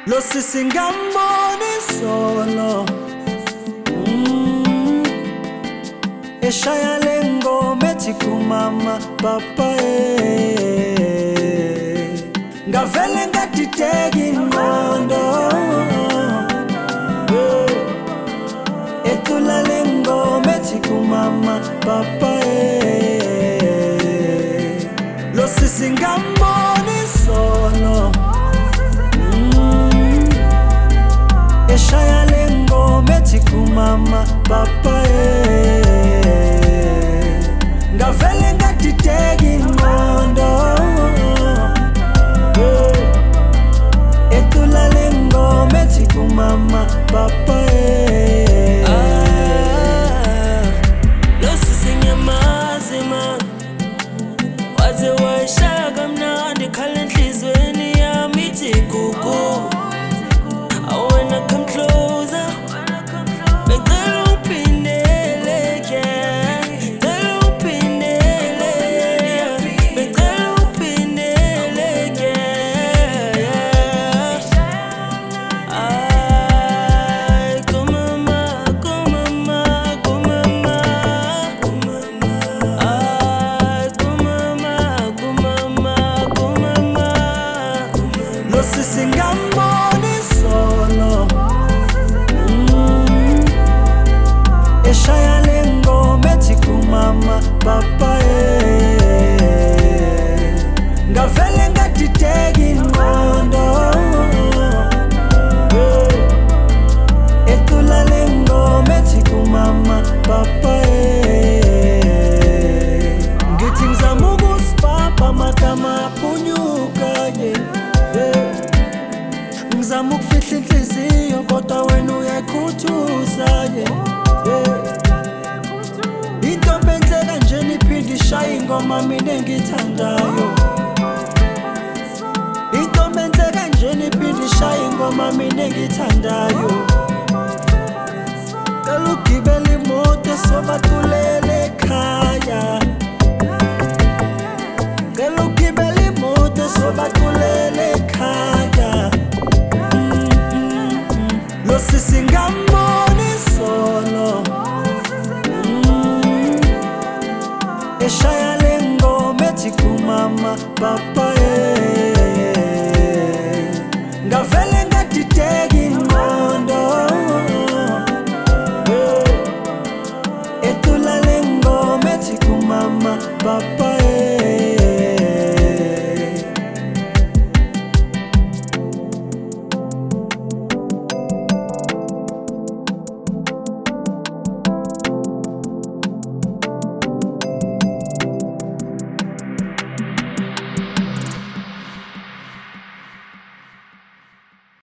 lo sisi ngamboni solo eshaya lengoma ethi kumama papa ngavele ngadideka ingqondo ethula lengoma ethi kumama papa lo sisi ngamboni solo eshaya lengoma ethi kumama papa ngavele ngadideka ingqondo ethula lengoma ethi kumama papa lo sisi ngiyamazi man waze wayishaya kamnandi khala enhlizweni yami ithi gugu. I wanna come closer, becela uphindele, yeah. Becela uphindele, becela uphindele, yeah. Ay, kumama, kumama, kumama, kumama. Ay, kumama, kumama, kumama. lo sisi ngamboni solo eshaya lengoma ethi kumama papa ngavele ngadideka ingqondo ethula lengoma ethi kumama papa ngithi ngizama ukusipapa amagama aphunyuka ngizama ukufihla inhliziyo kodwa wena uyakhuthuza intombi enhle kanjena iphinde ishaye ingoma mina engiyithandayo intombi enhle kanjena iphinde ishaye ingoma mina engiyithandayo